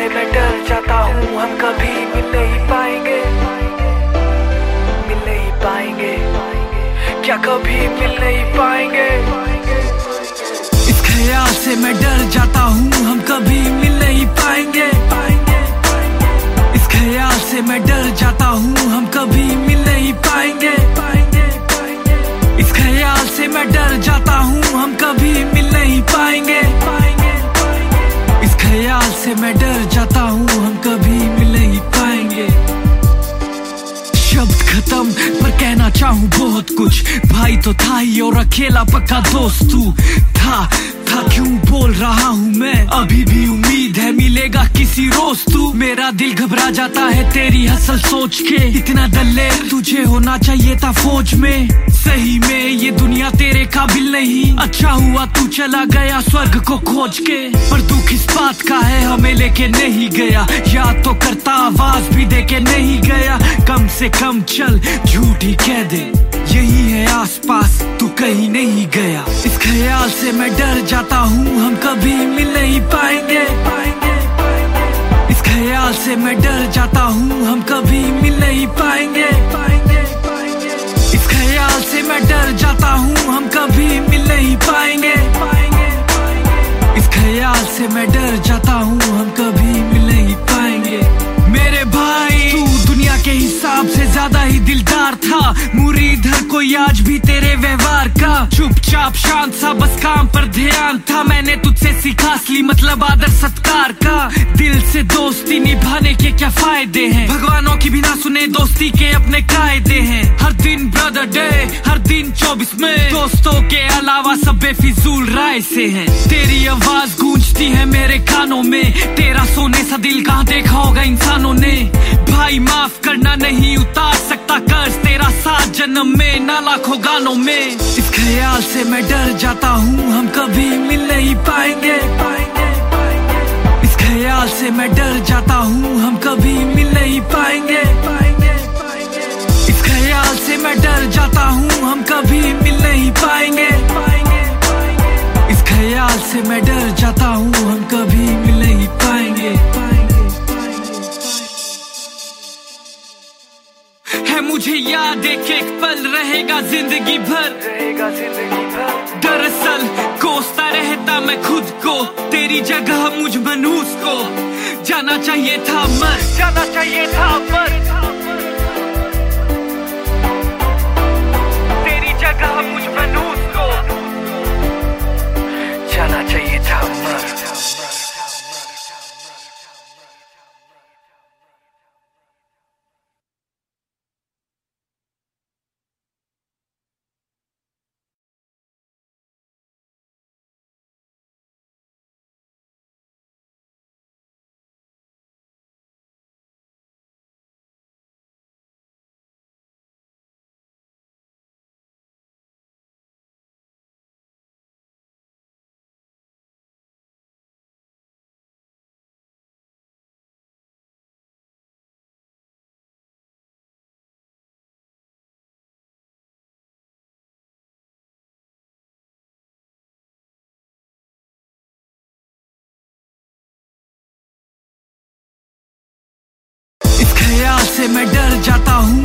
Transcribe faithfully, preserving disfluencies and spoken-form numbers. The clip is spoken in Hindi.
से मैं डर जाता हूँ, हम कभी मिल नहीं पाएंगे, मिल नहीं पाएंगे, क्या कभी मिल नहीं पाएंगे। इस ख्याल से मैं डर जाता हूँ, हम कभी मिल नहीं पाएंगे, इस ख्याल से मैं डर जाता हूँ, हम कभी मिल नहीं पाएंगे, इस ख्याल से मैं डर जाता हूँ, हम कभी मिल नहीं पाएंगे, इस ख्याल से मैं डर जाता हूँ, हम कभी मिल नहीं पाएंगे। शब्द खत्म पर कहना चाहूँ बहुत कुछ, भाई तो था ही और अकेला पक्का दोस्त तू था था क्यों बोल रहा हूँ मैं, अभी भी उम्मीद है मिलेगा किसी रोज तू। मेरा दिल घबरा जाता है तेरी हसल सोच के, इतना दलेर तुझे होना चाहिए था फौज में, सही में ये दुनिया तेरे काबिल नहीं, अच्छा हुआ तू चला गया स्वर्ग को खोज के। पर दुख इस बात का है हमें लेके नहीं गया, याद तो करता आवाज भी दे के नहीं गया, कम से कम चल झूठ ही कह दे यही है आसपास तू कहीं नहीं गया। इस ख्याल से मैं डर जाता हूँ, हम कभी मिल नहीं पाएंगे, इस ख्याल से मैं डर जाता हूँ, हम कभी मिल नहीं पाएंगे, इस ख्याल से मैं डर जाता हूँ, हम कभी मिल नहीं पाएंगे, इस ख्याल से मैं डर जाता हूँ, हम कभी मिल नहीं पाएंगे। मेरे भाई तू दुनिया के हिसाब से ज्यादा ही दिलदार था, मुरीद हर कोई आज भी तेरे व्यवहार का, चुपचाप शांत सा बस काम पर ध्यान था, मैंने तुझसे सीखा असली मतलब आदर सत्कार का। दिल से दोस्ती निभाने के क्या फायदे हैं, भगवानों की बिना सुने दोस्ती के अपने कायदे हैं, हर दिन ब्रदर डे हर दिन चौबीस में, दोस्तों के अलावा सब बेफिजूल राय से हैं। तेरी आवाज गूंजती है मेरे कानों में, तेरा सोने सा दिल कहाँ देखा होगा इंसानों ने, भाई माफ करना नहीं उतार सकता कर्ज तेरा सात जन्म में ना लाखों गानों में। इस ख्याल से मैं डर जाता हूँ, हम कभी मिल नहीं पाएंगे, इस ख्याल से मैं डर जाता हूँ, हम कभी मिल नहीं पाएंगे, इस ख्याल से मैं डर जाता हूँ, हम कभी मिल नहीं पाएंगे, इस ख्याल से मैं डर जाता हूँ, हम कभी मिल नहीं पाएंगे। है मुझे याद एक एक पल रहेगा जिंदगी भर, रहेगा जिंदगी भर, दरअसल कोसता रहता मैं खुद को, तेरी जगह मुझ मनहूस को जाना चाहिए था मर, जाना चाहिए था मर, तेरी जगह मुझ मनहूस को जाना चाहिए था मर। ख्याल से मैं डर जाता हूँ,